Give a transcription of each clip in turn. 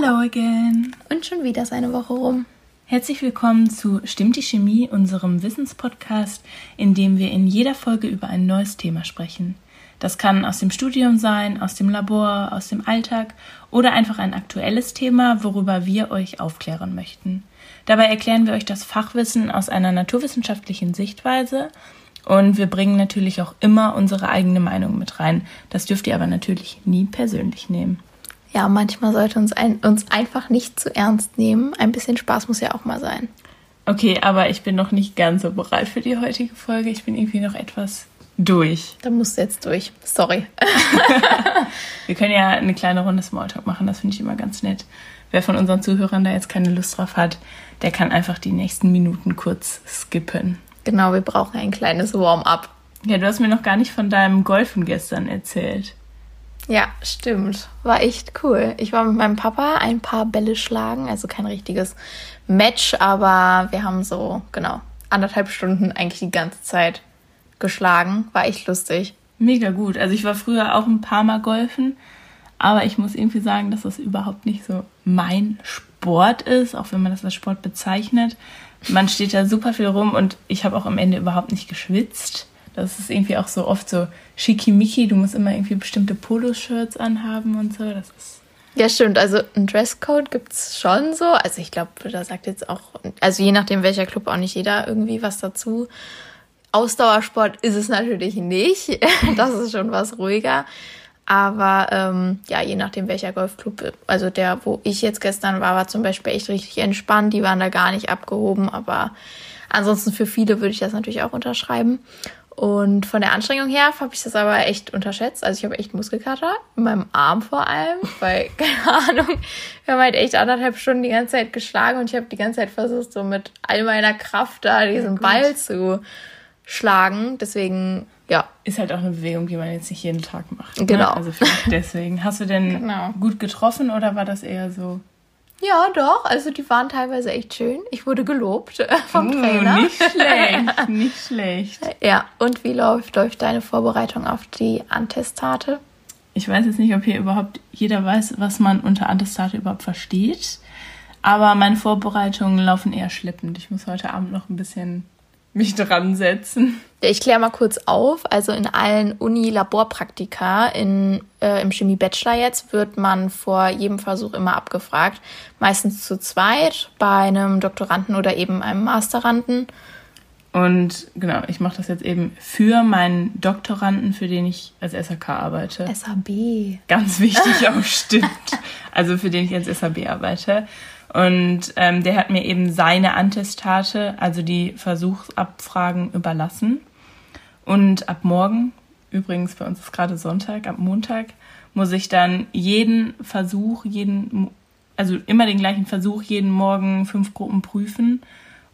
Hello again. Und schon wieder ist eine Woche rum. Herzlich willkommen zu Stimmt die Chemie, unserem Wissenspodcast, in dem wir in jeder Folge über ein neues Thema sprechen. Das kann aus dem Studium sein, aus dem Labor, aus dem Alltag oder einfach ein aktuelles Thema, worüber wir euch aufklären möchten. Dabei erklären wir euch das Fachwissen aus einer naturwissenschaftlichen Sichtweise und wir bringen natürlich auch immer unsere eigene Meinung mit rein. Das dürft ihr aber natürlich nie persönlich nehmen. Ja, manchmal sollte uns einfach nicht zu ernst nehmen. Ein bisschen Spaß muss ja auch mal sein. Okay, aber ich bin noch nicht ganz so bereit für die heutige Folge. Ich bin irgendwie noch etwas durch. Da musst du jetzt durch. Sorry. Wir können ja eine kleine Runde Smalltalk machen. Das finde ich immer ganz nett. Wer von unseren Zuhörern da jetzt keine Lust drauf hat, der kann einfach die nächsten Minuten kurz skippen. Genau, wir brauchen ein kleines Warm-up. Ja, du hast mir noch gar nicht von deinem Golfen gestern erzählt. Ja, stimmt. War echt cool. Ich war mit meinem Papa ein paar Bälle schlagen, also kein richtiges Match, aber wir haben so, 1,5 Stunden eigentlich die ganze Zeit geschlagen. War echt lustig. Mega gut. Also ich war früher auch ein paar Mal golfen, aber ich muss irgendwie sagen, dass das überhaupt nicht so mein Sport ist, auch wenn man das als Sport bezeichnet. Man steht da super viel rum und ich habe auch am Ende überhaupt nicht geschwitzt. Das ist irgendwie auch so oft so schickimicki. Du musst immer irgendwie bestimmte Poloshirts anhaben und so. Das ist ja, stimmt. Also ein Dresscode gibt's schon so. Also ich glaube, da sagt jetzt auch, also je nachdem welcher Club, auch nicht jeder irgendwie was dazu. Ausdauersport ist es natürlich nicht. Das ist schon was ruhiger. Aber je nachdem welcher Golfclub, also der, wo ich jetzt gestern war zum Beispiel echt richtig entspannt. Die waren da gar nicht abgehoben. Aber ansonsten für viele würde ich das natürlich auch unterschreiben. Und von der Anstrengung her habe ich das aber echt unterschätzt. Also ich habe echt Muskelkater, in meinem Arm vor allem, weil, keine Ahnung, wir haben halt echt 1,5 Stunden die ganze Zeit geschlagen und ich habe die ganze Zeit versucht, so mit all meiner Kraft da diesen Ball zu schlagen. Deswegen, ja. Ist halt auch eine Bewegung, die man jetzt nicht jeden Tag macht. Genau. Ne? Also vielleicht deswegen. Hast du denn gut getroffen oder war das eher so? Ja, doch. Also die waren teilweise echt schön. Ich wurde gelobt vom Trainer. Nicht schlecht. Ja, und wie läuft deine Vorbereitung auf die Attestate? Ich weiß jetzt nicht, ob hier überhaupt jeder weiß, was man unter Attestate überhaupt versteht. Aber meine Vorbereitungen laufen eher schleppend. Ich muss heute Abend noch ein bisschen mich dran setzen. Ich kläre mal kurz auf. Also in allen Uni-Laborpraktika im Chemie-Bachelor jetzt wird man vor jedem Versuch immer abgefragt. Meistens zu zweit, bei einem Doktoranden oder eben einem Masteranden. Und genau, ich mache das jetzt eben für meinen Doktoranden, für den ich als SAK arbeite. SAB. Ganz wichtig auch, stimmt. Also für den ich als SAB arbeite. Und der hat mir eben seine Attestate, also die Versuchsabfragen, überlassen. Und ab morgen, übrigens bei uns ist gerade Sonntag, ab Montag, muss ich dann jeden Versuch, also immer den gleichen Versuch, jeden Morgen 5 Gruppen prüfen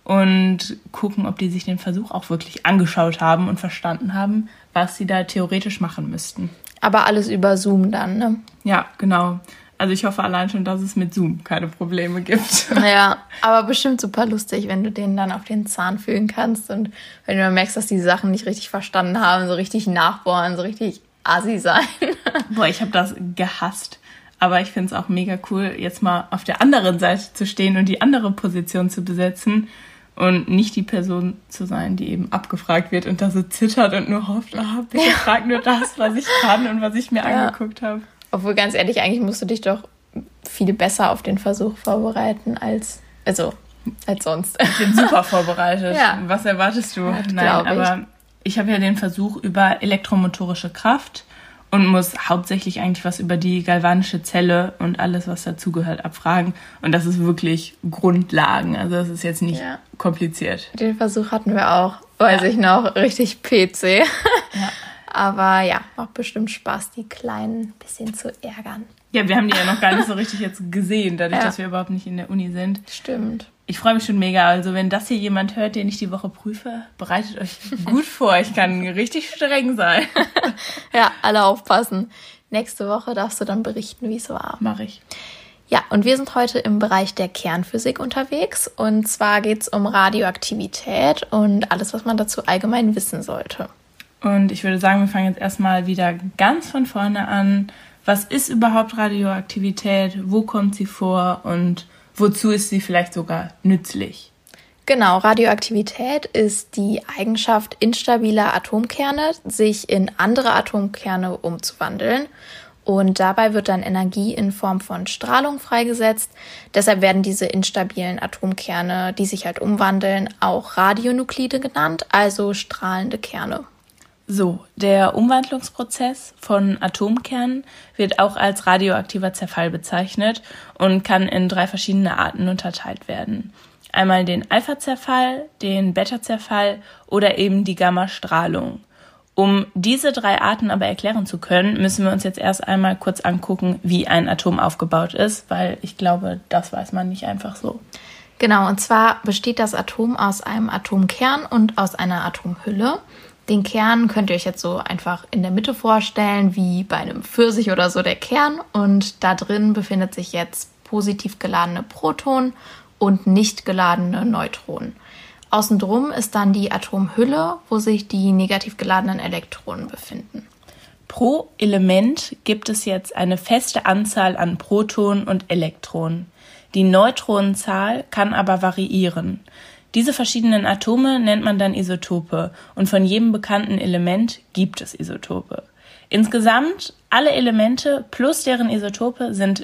und gucken, ob die sich den Versuch auch wirklich angeschaut haben und verstanden haben, was sie da theoretisch machen müssten. Aber alles über Zoom dann, ne? Ja, genau. Also ich hoffe allein schon, dass es mit Zoom keine Probleme gibt. Ja, aber bestimmt super lustig, wenn du denen dann auf den Zahn fühlen kannst und wenn du dann merkst, dass die Sachen nicht richtig verstanden haben, so richtig nachbohren, so richtig assi sein. Boah, ich habe das gehasst. Aber ich finde es auch mega cool, jetzt mal auf der anderen Seite zu stehen und die andere Position zu besetzen und nicht die Person zu sein, die eben abgefragt wird und da so zittert und nur hofft, bitte frag nur das, was ich kann und was ich mir angeguckt habe. Obwohl, ganz ehrlich, eigentlich musst du dich doch viel besser auf den Versuch vorbereiten als sonst. Ich bin super vorbereitet. Ja. Was erwartest du? Ja, Nein, aber ich habe ja den Versuch über elektromotorische Kraft und muss hauptsächlich eigentlich was über die galvanische Zelle und alles, was dazugehört, abfragen. Und das ist wirklich Grundlagen. Also das ist jetzt nicht kompliziert. Den Versuch hatten wir auch, weiß ich noch, richtig PC. Ja. Aber ja, macht bestimmt Spaß, die Kleinen ein bisschen zu ärgern. Ja, wir haben die ja noch gar nicht so richtig jetzt gesehen, dadurch, dass wir überhaupt nicht in der Uni sind. Stimmt. Ich freue mich schon mega. Also wenn das hier jemand hört, den ich die Woche prüfe, bereitet euch gut vor. Ich kann richtig streng sein. Ja, alle aufpassen. Nächste Woche darfst du dann berichten, wie es war. Mach ich. Ja, und wir sind heute im Bereich der Kernphysik unterwegs. Und zwar geht es um Radioaktivität und alles, was man dazu allgemein wissen sollte. Und ich würde sagen, wir fangen jetzt erstmal wieder ganz von vorne an. Was ist überhaupt Radioaktivität? Wo kommt sie vor? Und wozu ist sie vielleicht sogar nützlich? Genau, Radioaktivität ist die Eigenschaft instabiler Atomkerne, sich in andere Atomkerne umzuwandeln. Und dabei wird dann Energie in Form von Strahlung freigesetzt. Deshalb werden diese instabilen Atomkerne, die sich halt umwandeln, auch Radionuklide genannt, also strahlende Kerne. So, der Umwandlungsprozess von Atomkernen wird auch als radioaktiver Zerfall bezeichnet und kann in 3 verschiedene Arten unterteilt werden. Einmal den Alpha-Zerfall, den Beta-Zerfall oder eben die Gamma-Strahlung. Um diese 3 Arten aber erklären zu können, müssen wir uns jetzt erst einmal kurz angucken, wie ein Atom aufgebaut ist, weil ich glaube, das weiß man nicht einfach so. Genau, und zwar besteht das Atom aus einem Atomkern und aus einer Atomhülle. Den Kern könnt ihr euch jetzt so einfach in der Mitte vorstellen, wie bei einem Pfirsich oder so der Kern. Und da drin befindet sich jetzt positiv geladene Protonen und nicht geladene Neutronen. Außendrum ist dann die Atomhülle, wo sich die negativ geladenen Elektronen befinden. Pro Element gibt es jetzt eine feste Anzahl an Protonen und Elektronen. Die Neutronenzahl kann aber variieren. Diese verschiedenen Atome nennt man dann Isotope und von jedem bekannten Element gibt es Isotope. Insgesamt alle Elemente plus deren Isotope sind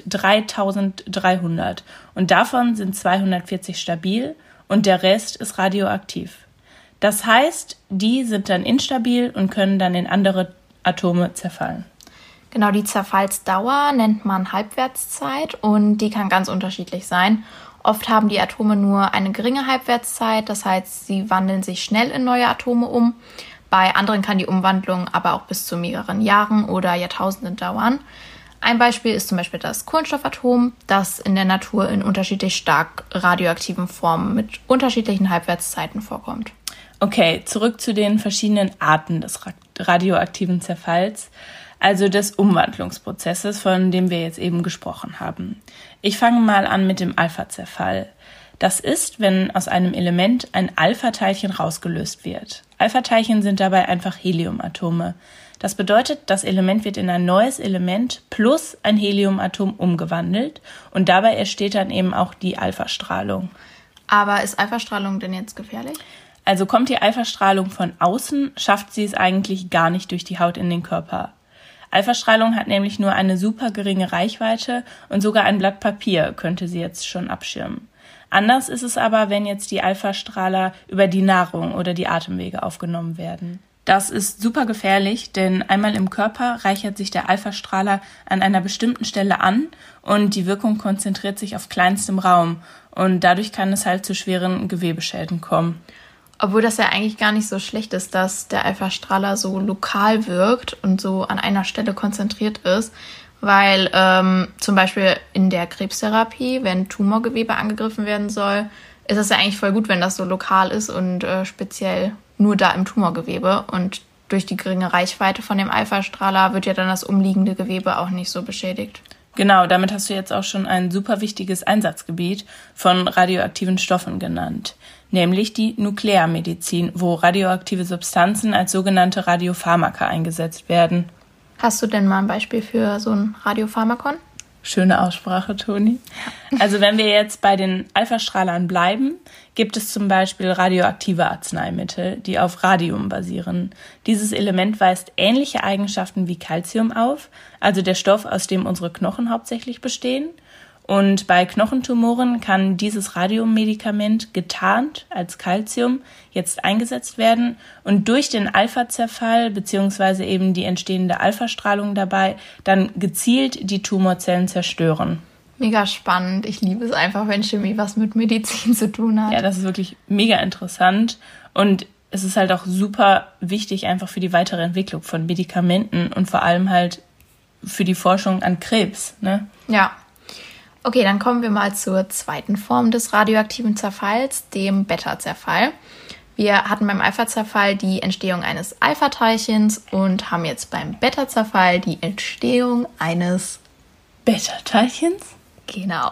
3300 und davon sind 240 stabil und der Rest ist radioaktiv. Das heißt, die sind dann instabil und können dann in andere Atome zerfallen. Genau, die Zerfallsdauer nennt man Halbwertszeit und die kann ganz unterschiedlich sein. Oft haben die Atome nur eine geringe Halbwertszeit, das heißt, sie wandeln sich schnell in neue Atome um. Bei anderen kann die Umwandlung aber auch bis zu mehreren Jahren oder Jahrtausenden dauern. Ein Beispiel ist zum Beispiel das Kohlenstoffatom, das in der Natur in unterschiedlich stark radioaktiven Formen mit unterschiedlichen Halbwertszeiten vorkommt. Okay, zurück zu den verschiedenen Arten des radioaktiven Zerfalls, also des Umwandlungsprozesses, von dem wir jetzt eben gesprochen haben. Ich fange mal an mit dem Alpha-Zerfall. Das ist, wenn aus einem Element ein Alpha-Teilchen rausgelöst wird. Alpha-Teilchen sind dabei einfach Heliumatome. Das bedeutet, das Element wird in ein neues Element plus ein Heliumatom umgewandelt und dabei entsteht dann eben auch die Alpha-Strahlung. Aber ist Alpha-Strahlung denn jetzt gefährlich? Also kommt die Alpha-Strahlung von außen, schafft sie es eigentlich gar nicht durch die Haut in den Körper. Alpha-Strahlung hat nämlich nur eine super geringe Reichweite und sogar ein Blatt Papier könnte sie jetzt schon abschirmen. Anders ist es aber, wenn jetzt die Alpha-Strahler über die Nahrung oder die Atemwege aufgenommen werden. Das ist super gefährlich, denn einmal im Körper reichert sich der Alpha-Strahler an einer bestimmten Stelle an und die Wirkung konzentriert sich auf kleinstem Raum und dadurch kann es halt zu schweren Gewebeschäden kommen. Obwohl das ja eigentlich gar nicht so schlecht ist, dass der Alpha-Strahler so lokal wirkt und so an einer Stelle konzentriert ist, weil zum Beispiel in der Krebstherapie, wenn Tumorgewebe angegriffen werden soll, ist es ja eigentlich voll gut, wenn das so lokal ist und speziell nur da im Tumorgewebe. Und durch die geringe Reichweite von dem Alpha-Strahler wird ja dann das umliegende Gewebe auch nicht so beschädigt. Genau, damit hast du jetzt auch schon ein super wichtiges Einsatzgebiet von radioaktiven Stoffen genannt, nämlich die Nuklearmedizin, wo radioaktive Substanzen als sogenannte Radiopharmaka eingesetzt werden. Hast du denn mal ein Beispiel für so ein Radiopharmakon? Schöne Aussprache, Toni. Also wenn wir jetzt bei den Alpha-Strahlern bleiben, gibt es zum Beispiel radioaktive Arzneimittel, die auf Radium basieren. Dieses Element weist ähnliche Eigenschaften wie Calcium auf, also der Stoff, aus dem unsere Knochen hauptsächlich bestehen. Und bei Knochentumoren kann dieses Radiummedikament getarnt als Calcium jetzt eingesetzt werden und durch den Alpha-Zerfall bzw. eben die entstehende Alpha-Strahlung dabei dann gezielt die Tumorzellen zerstören. Mega spannend. Ich liebe es einfach, wenn Chemie was mit Medizin zu tun hat. Ja, das ist wirklich mega interessant und es ist halt auch super wichtig einfach für die weitere Entwicklung von Medikamenten und vor allem halt für die Forschung an Krebs, ne? Ja. Okay, dann kommen wir mal zur zweiten Form des radioaktiven Zerfalls, dem Beta-Zerfall. Wir hatten beim Alpha-Zerfall die Entstehung eines Alpha-Teilchens und haben jetzt beim Beta-Zerfall die Entstehung eines Beta-Teilchens? Genau.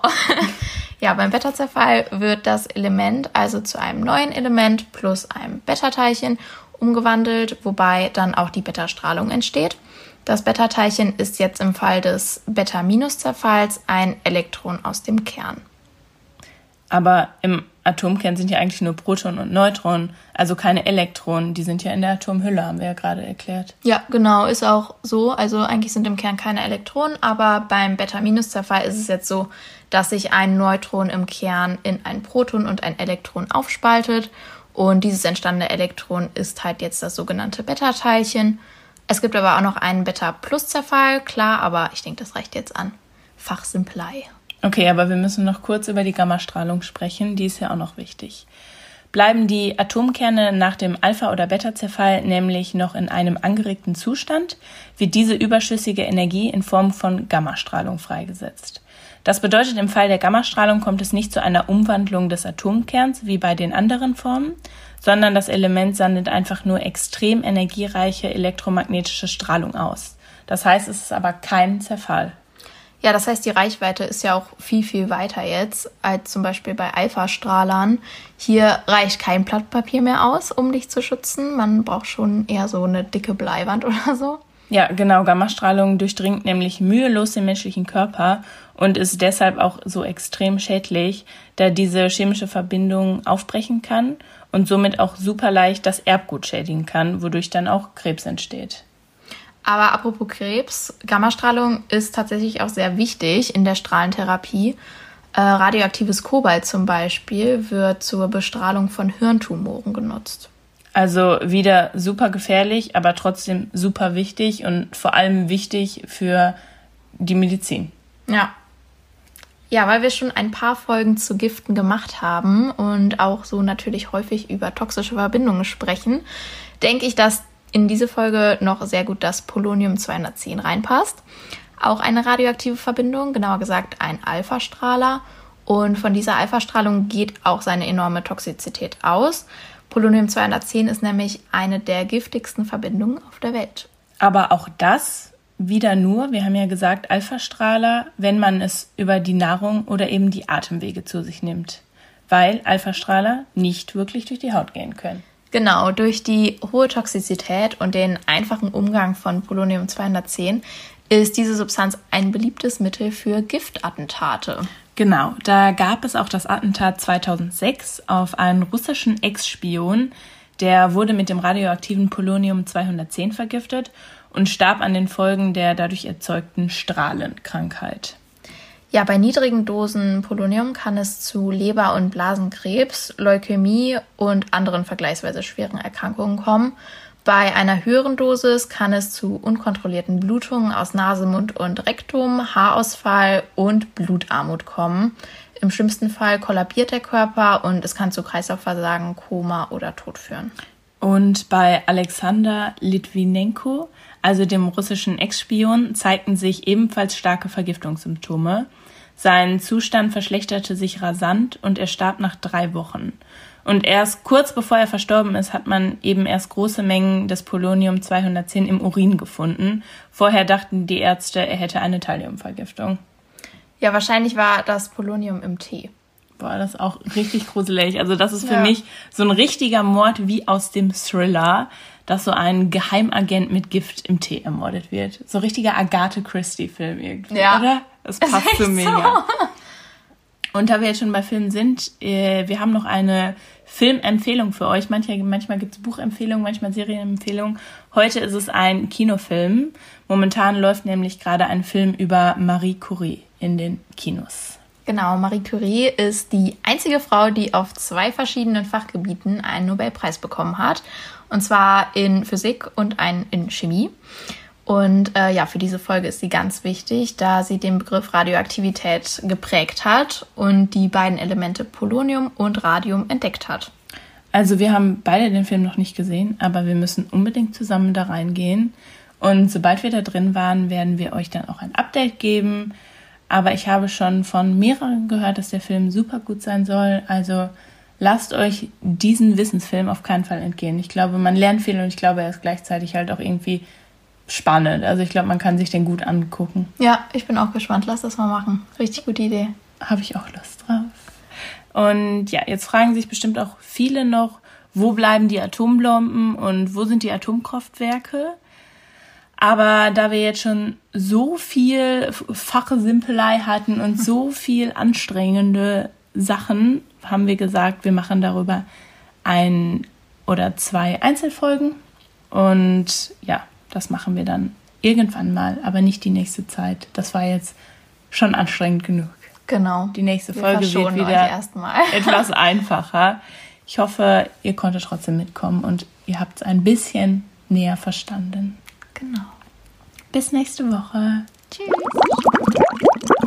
Ja, beim Beta-Zerfall wird das Element also zu einem neuen Element plus einem Beta-Teilchen umgewandelt, wobei dann auch die Beta-Strahlung entsteht. Das Beta-Teilchen ist jetzt im Fall des Beta-Zerfalls ein Elektron aus dem Kern. Aber im Atomkern sind ja eigentlich nur Protonen und Neutronen, also keine Elektronen. Die sind ja in der Atomhülle, haben wir ja gerade erklärt. Ja, genau, ist auch so. Also eigentlich sind im Kern keine Elektronen, aber beim Beta-Zerfall ist es jetzt so, dass sich ein Neutron im Kern in ein Proton und ein Elektron aufspaltet. Und dieses entstandene Elektron ist halt jetzt das sogenannte Beta-Teilchen. Es gibt aber auch noch einen Beta-Plus-Zerfall, klar, aber ich denke, das reicht jetzt an Fachsimpelei. Okay, aber wir müssen noch kurz über die Gammastrahlung sprechen, die ist ja auch noch wichtig. Bleiben die Atomkerne nach dem Alpha- oder Beta-Zerfall nämlich noch in einem angeregten Zustand, wird diese überschüssige Energie in Form von Gammastrahlung freigesetzt. Das bedeutet, im Fall der Gammastrahlung kommt es nicht zu einer Umwandlung des Atomkerns wie bei den anderen Formen, sondern das Element sendet einfach nur extrem energiereiche elektromagnetische Strahlung aus. Das heißt, es ist aber kein Zerfall. Ja, das heißt, die Reichweite ist ja auch viel, viel weiter jetzt als zum Beispiel bei Alpha-Strahlern. Hier reicht kein Blatt Papier mehr aus, um dich zu schützen. Man braucht schon eher so eine dicke Bleiwand oder so. Ja, genau. Gammastrahlung durchdringt nämlich mühelos den menschlichen Körper und ist deshalb auch so extrem schädlich, da diese chemische Verbindung aufbrechen kann und somit auch super leicht das Erbgut schädigen kann, wodurch dann auch Krebs entsteht. Aber apropos Krebs, Gammastrahlung ist tatsächlich auch sehr wichtig in der Strahlentherapie. Radioaktives Kobalt zum Beispiel wird zur Bestrahlung von Hirntumoren genutzt. Also wieder super gefährlich, aber trotzdem super wichtig und vor allem wichtig für die Medizin. Ja. Ja, weil wir schon ein paar Folgen zu Giften gemacht haben und auch so natürlich häufig über toxische Verbindungen sprechen, denke ich, dass in diese Folge noch sehr gut das Polonium-210 reinpasst. Auch eine radioaktive Verbindung, genauer gesagt ein Alpha-Strahler. Und von dieser Alpha-Strahlung geht auch seine enorme Toxizität aus. Polonium-210 ist nämlich eine der giftigsten Verbindungen auf der Welt. Aber auch das wieder nur, wir haben ja gesagt, Alpha-Strahler, wenn man es über die Nahrung oder eben die Atemwege zu sich nimmt. Weil Alpha-Strahler nicht wirklich durch die Haut gehen können. Genau, durch die hohe Toxizität und den einfachen Umgang von Polonium-210 ist diese Substanz ein beliebtes Mittel für Giftattentate. Genau, da gab es auch das Attentat 2006 auf einen russischen Ex-Spion. Der wurde mit dem radioaktiven Polonium-210 vergiftet und starb an den Folgen der dadurch erzeugten Strahlenkrankheit. Ja, bei niedrigen Dosen Polonium kann es zu Leber- und Blasenkrebs, Leukämie und anderen vergleichsweise schweren Erkrankungen kommen. Bei einer höheren Dosis kann es zu unkontrollierten Blutungen aus Nase, Mund und Rektum, Haarausfall und Blutarmut kommen. Im schlimmsten Fall kollabiert der Körper und es kann zu Kreislaufversagen, Koma oder Tod führen. Und bei Alexander Litwinenko, also dem russischen Ex-Spion, zeigten sich ebenfalls starke Vergiftungssymptome. Sein Zustand verschlechterte sich rasant und er starb nach 3 Wochen. Und erst kurz bevor er verstorben ist, hat man eben erst große Mengen des Polonium-210 im Urin gefunden. Vorher dachten die Ärzte, er hätte eine Thalliumvergiftung. Ja, wahrscheinlich war das Polonium im Tee. Boah, das ist auch richtig gruselig. Also das ist für mich so ein richtiger Mord wie aus dem Thriller, dass so ein Geheimagent mit Gift im Tee ermordet wird. So ein richtiger Agatha Christie-Film irgendwie, oder? Das passt so mega. So. Und da wir jetzt schon bei Filmen sind, wir haben noch eine Filmempfehlung für euch. Manchmal gibt es Buchempfehlungen, manchmal Serienempfehlungen. Heute ist es ein Kinofilm. Momentan läuft nämlich gerade ein Film über Marie Curie in den Kinos. Genau, Marie Curie ist die einzige Frau, die auf 2 verschiedenen Fachgebieten einen Nobelpreis bekommen hat. Und zwar in Physik und einen in Chemie. Und für diese Folge ist sie ganz wichtig, da sie den Begriff Radioaktivität geprägt hat und die beiden Elemente Polonium und Radium entdeckt hat. Also wir haben beide den Film noch nicht gesehen, aber wir müssen unbedingt zusammen da reingehen. Und sobald wir da drin waren, werden wir euch dann auch ein Update geben. Aber ich habe schon von mehreren gehört, dass der Film super gut sein soll. Also lasst euch diesen Wissensfilm auf keinen Fall entgehen. Ich glaube, man lernt viel und ich glaube, er ist gleichzeitig halt auch irgendwie spannend. Also ich glaube, man kann sich den gut angucken. Ja, ich bin auch gespannt. Lass das mal machen. Richtig gute Idee. Habe ich auch Lust drauf. Und ja, jetzt fragen sich bestimmt auch viele noch, wo bleiben die Atombomben und wo sind die Atomkraftwerke? Aber da wir jetzt schon so viel Fachsimpelei hatten und so viel anstrengende Sachen, haben wir gesagt, wir machen darüber 1 oder 2 Einzelfolgen. Und ja, das machen wir dann irgendwann mal, aber nicht die nächste Zeit. Das war jetzt schon anstrengend genug. Genau. Die nächste Folge wird wieder etwas einfacher. Ich hoffe, ihr konntet trotzdem mitkommen und ihr habt es ein bisschen näher verstanden. Genau. Bis nächste Woche. Tschüss.